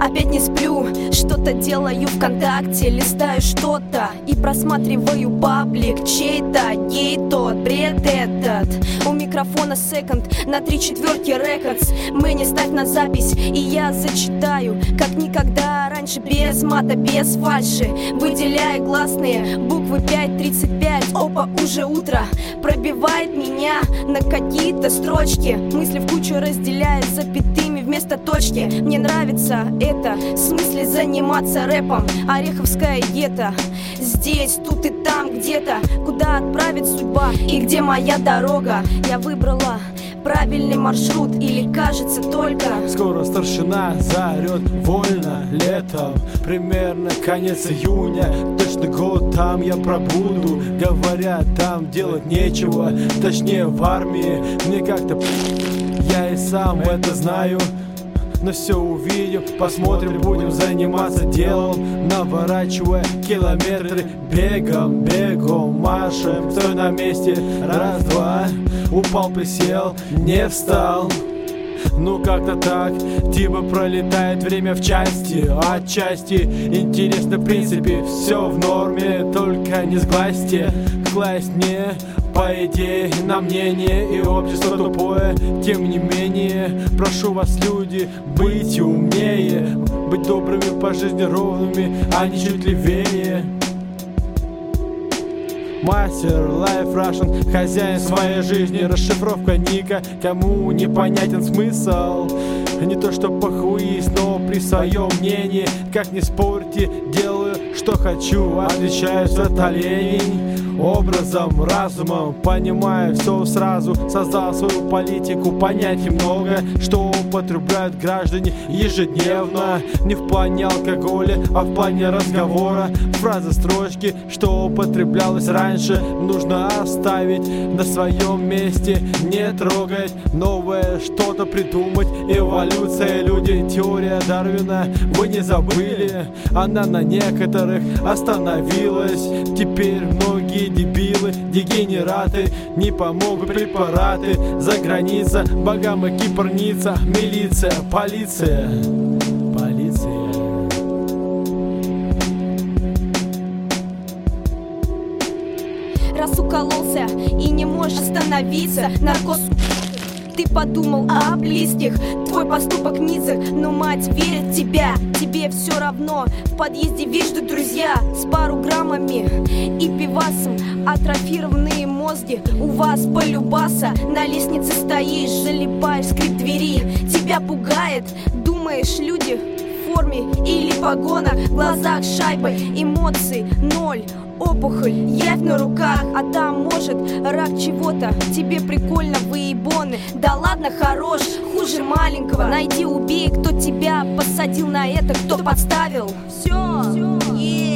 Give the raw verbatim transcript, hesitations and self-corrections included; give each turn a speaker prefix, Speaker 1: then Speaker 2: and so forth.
Speaker 1: Опять не сплю, что-то делаю ВКонтакте, листаю что-то и просматриваю паблик чей-то, гей тот, бред этот. У микрофона секонд на три четверки рекордс. Мы не ставь на запись, и я зачитаю, как никогда раньше, без мата, без фальши, выделяя гласные буквы пять тридцать пять. Опа, уже утро пробивает меня на какие-то строчки. Мысли в кучу разделяю запятыми вместо точки. Мне нравится это, в смысле заниматься рэпом. Ореховская гетто, здесь, тут и там где-то. Куда отправит судьба и где моя дорога? Я выбрала правильный маршрут, или кажется только.
Speaker 2: Скоро старшина заорет вольно летом, примерно конец июня, точно год там я пробуду. Говорят, там делать нечего, точнее в армии. Мне как-то я и сам это знаю, но все увидим, посмотрим, будем заниматься делом, наворачивая километры бегом, бегом, машем. Стой на месте, раз-два, упал, присел, не встал. Ну как-то так, типа пролетает время в части, отчасти интересно, в принципе, все в норме, только не сглазьте. Класть мне, по идее, на мнение, и общество тупое. Тем не менее, прошу вас, люди, быть умнее, быть добрыми по жизни, ровными, а не чуть левее. Мастер, Life Russian, хозяин своей жизни, расшифровка ника, кому непонятен смысл. Не то что похуист, но при своем мнении, как не спорьте, делаю, что хочу, отличаюсь от оленей. Образом, разумом, понимаю все сразу, создал свою политику, понятий много, что употребляют граждане ежедневно. Не в плане алкоголя, а в плане разговора. Фразы, строчки, что употреблялось раньше, нужно оставить на своем месте, не трогать, новое что-то придумать. Эволюция, люди, теория Дарвина, вы не забыли, она на некоторых остановилась. Теперь многие дебилы, дегенераты, не помогут препараты. За граница, богам и кипрница, милиция, полиция, полиция.
Speaker 1: Раз укололся и не можешь остановиться, наркоз. Ты подумал о близких, твой поступок низок, но мать верит в тебя. Тебе все равно, в подъезде вижу друзья с пару граммами и пивасом. Атрофированные мозги у вас полюбаса. На лестнице стоишь, залипаешь, скрип двери тебя пугает. Думаешь, люди в форме или погонах, в глазах шайбой, эмоций ноль. Опухоль, явь на руках, а там может рак чего-то. Тебе прикольно, выебоны. Да ладно, хорош, хуже маленького. Найди, убей, кто тебя посадил на это, кто подставил. Все, yeah.